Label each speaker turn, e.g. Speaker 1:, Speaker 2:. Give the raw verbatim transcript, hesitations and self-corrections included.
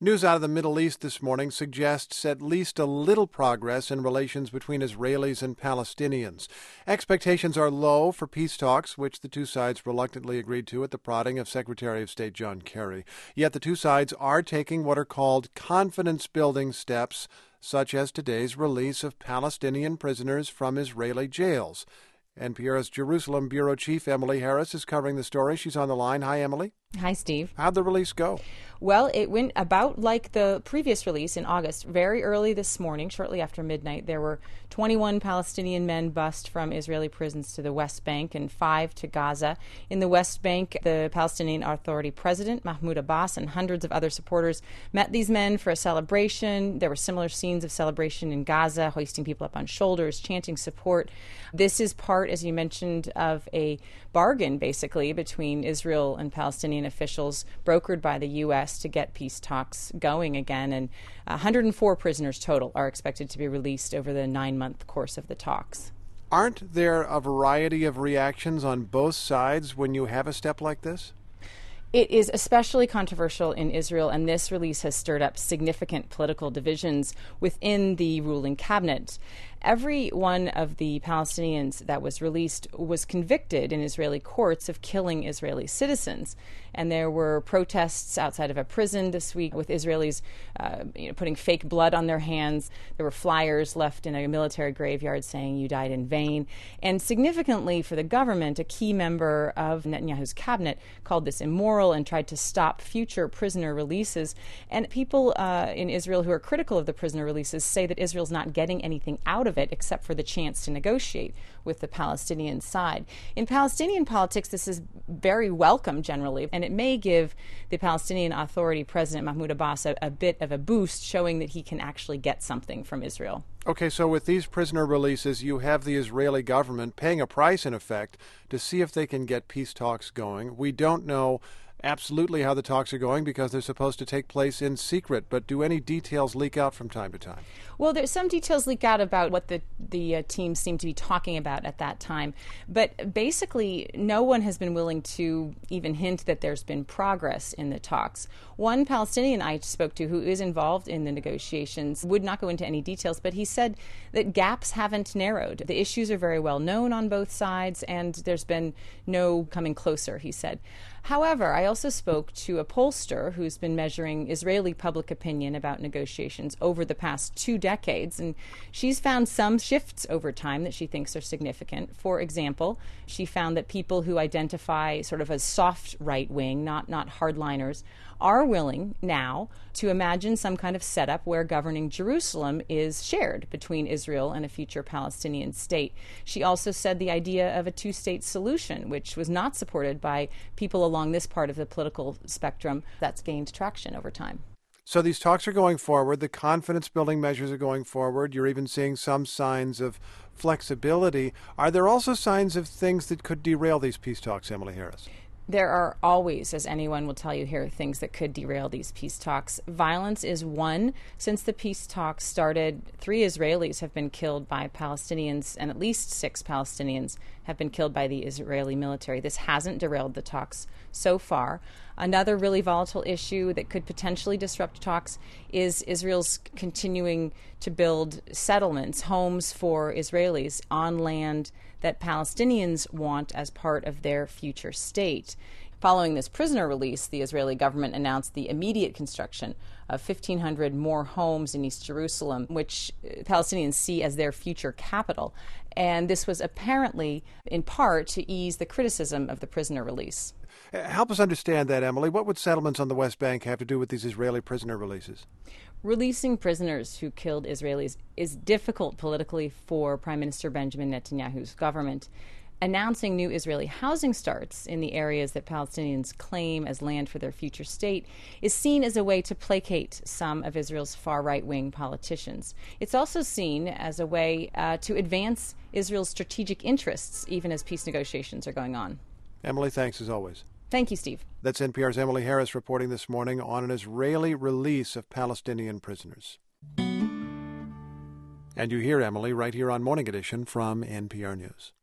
Speaker 1: News out of the Middle East this morning suggests at least a little progress in relations between Israelis and Palestinians. Expectations are low for peace talks, which the two sides reluctantly agreed to at the prodding of Secretary of State John Kerry. Yet the two sides are taking what are called confidence-building steps, such as today's release of Palestinian prisoners from Israeli jails. N P R's Jerusalem Bureau Chief Emily Harris is covering the story. She's on the line. Hi, Emily.
Speaker 2: Hi, Steve.
Speaker 1: How'd the release go?
Speaker 2: Well, it went about like the previous release in August. Very early this morning, shortly after midnight, there were twenty-one Palestinian men bussed from Israeli prisons to the West Bank and five to Gaza. In the West Bank, the Palestinian Authority President, Mahmoud Abbas, and hundreds of other supporters met these men for a celebration. There were similar scenes of celebration in Gaza, hoisting people up on shoulders, chanting support. This is part, as you mentioned, of a bargain, basically, between Israel and Palestinian officials, brokered by the U S to get peace talks going again. And one hundred four prisoners total are expected to be released over the nine-month course of the talks.
Speaker 1: Aren't there a variety of reactions on both sides when you have a step like this?
Speaker 2: It is especially controversial in Israel, and this release has stirred up significant political divisions within the ruling cabinet. Every one of the Palestinians that was released was convicted in Israeli courts of killing Israeli citizens. And there were protests outside of a prison this week with Israelis uh, you know, putting fake blood on their hands. There were flyers left in a military graveyard saying you died in vain. And significantly for the government, a key member of Netanyahu's cabinet called this immoral and tried to stop future prisoner releases. And people uh, in Israel who are critical of the prisoner releases say that Israel's not getting anything out of it except for the chance to negotiate with the Palestinian side. In Palestinian politics, this is very welcome generally, and it may give the Palestinian Authority President Mahmoud Abbas a, a bit of a boost, showing that he can actually get something from Israel.
Speaker 1: Okay, so with these prisoner releases, you have the Israeli government paying a price, in effect, to see if they can get peace talks going. We don't know absolutely how the talks are going because they're supposed to take place in secret, but do any details leak out from time to time?
Speaker 2: Well, there's some details leak out about what the, the uh, teams seem to be talking about at that time, but basically no one has been willing to even hint that there's been progress in the talks. One Palestinian I spoke to who is involved in the negotiations would not go into any details, but he said that gaps haven't narrowed. The issues are very well known on both sides, and there's been no coming closer, he said. However, I also spoke to a pollster who's been measuring Israeli public opinion about negotiations over the past two decades, and she's found some shifts over time that she thinks are significant. For example, she found that people who identify sort of as soft right-wing, not, not hardliners, are willing now to imagine some kind of setup where governing Jerusalem is shared between Israel and a future Palestinian state. She also said the idea of a two-state solution, which was not supported by people along this part of the political spectrum, that's gained traction over time.
Speaker 1: So these talks are going forward. The confidence-building measures are going forward. You're even seeing some signs of flexibility. Are there also signs of things that could derail these peace talks, Emily Harris?
Speaker 2: There are always, as anyone will tell you here, things that could derail these peace talks. Violence is one. Since the peace talks started, three Israelis have been killed by Palestinians, and at least six Palestinians have been killed by the Israeli military. This hasn't derailed the talks so far. Another really volatile issue that could potentially disrupt talks is Israel's continuing to build settlements, homes for Israelis on land that Palestinians want as part of their future state. Following this prisoner release, the Israeli government announced the immediate construction of fifteen hundred more homes in East Jerusalem, which Palestinians see as their future capital. And this was apparently in part to ease the criticism of the prisoner release.
Speaker 1: Help us understand that, Emily. What would settlements on the West Bank have to do with these Israeli prisoner releases?
Speaker 2: Releasing prisoners who killed Israelis is difficult politically for Prime Minister Benjamin Netanyahu's government. Announcing new Israeli housing starts in the areas that Palestinians claim as land for their future state is seen as a way to placate some of Israel's far right-wing politicians. It's also seen as a way uh, to advance Israel's strategic interests, even as peace negotiations are going on.
Speaker 1: Emily, thanks as always.
Speaker 2: Thank you, Steve.
Speaker 1: That's N P R's Emily Harris reporting this morning on an Israeli release of Palestinian prisoners. And you hear Emily right here on Morning Edition from N P R News.